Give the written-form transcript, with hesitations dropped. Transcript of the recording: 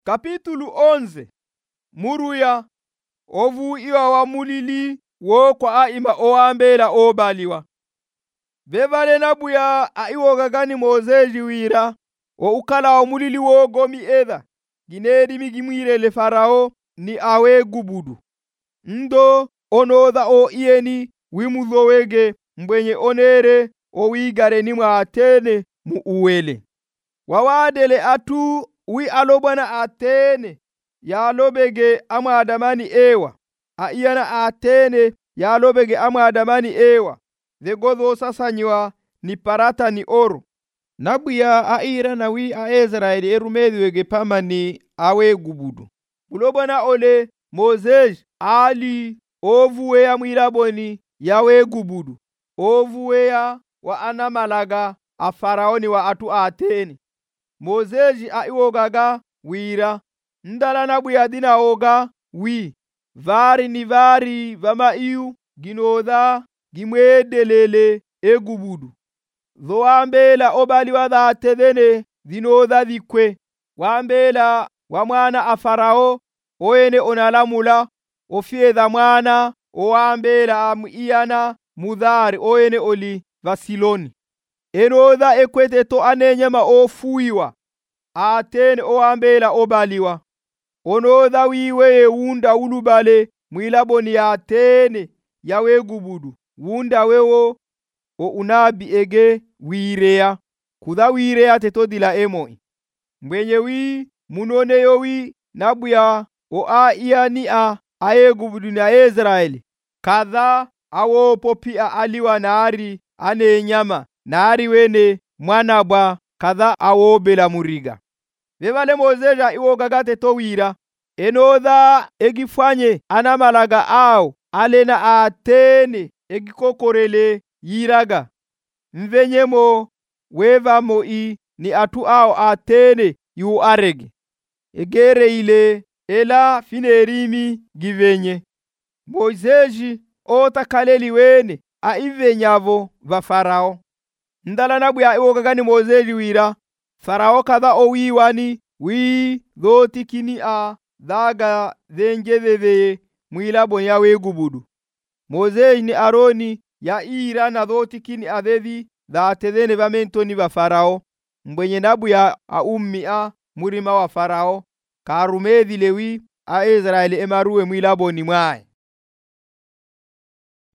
Kapitulu 11. Muruya ovu iwa wa mulili wo kwa aima oambela obaliwa. Bevale nabuya aiwogagani Mozezi wira o ukala wa mulili wo gomi edha ginedi migimwirele Farao ni awe gubudu. Ndo onodha o ieni wimudhowege mbwenye onere o wigare ni mwatene mu uwele. Wawadele atu wi alobana atene ya lobege amadamani ewa. Aiyana atene ya lobege amadamani ewa. The godho sasanywa ni parata ni oro. Nabuya aira na wi a Israeli erumedwege pamani awe gubudu. Ulobana ole Moses ali ovuwe ya mwilaboni yawe gubudu. Ovuwe ya wa anamalaga a Faraoni wa atu atene. Moses aiwogaga wira. Ndala nabuya dina oga wi. Vari ni vari vama iu ginodha gimwedelele egubudu. Dho wambela obali wadha tedhene dinodha dhikwe. Wambela wa mwana a Farao oene onalamula ofiedha mwana oambela amuiana mudhari oene oli vasiloni. Enodha ekwete to anenyama ofuiwa atene oambela obaliwa. Onodha wiwe unda ulubale mwilaboni ya atene yawe gubudu. Wunda wewo o unabi ege wirea. Kudha wirea tetodila emoi. Mwenye wi munone yo wi nabuya o a ni aye gubudu na Israeli. Kadha awo popi aliwa naari ane nyama. Naari wene mwanabwa kadha awo bela muriga. Vevale Mozeja iwogagate to wira. Enodha egifanye anamalaga ao alena atene egikokorele yiraga. Mvenyemo weva moi ni atu ao atene yu arege. Egere ile ela finerimi givenye. Mozeji otakaleli wene aivenyavo va Farao. Ndala nabuya iwogagani Mozeji wira. Farao kadha owiwani wi dhoti kini dhaga dhenjeveve mwilaboni yawe gubudu. Mozezi ni Aroni ya ira na dhoti kini adhevi dhatedhene vamentoni va Farao. Mbwenye nabuya ummia murima wa Farao. Karumedhi lewi a Israeli emaruwe mwilaboni mwae.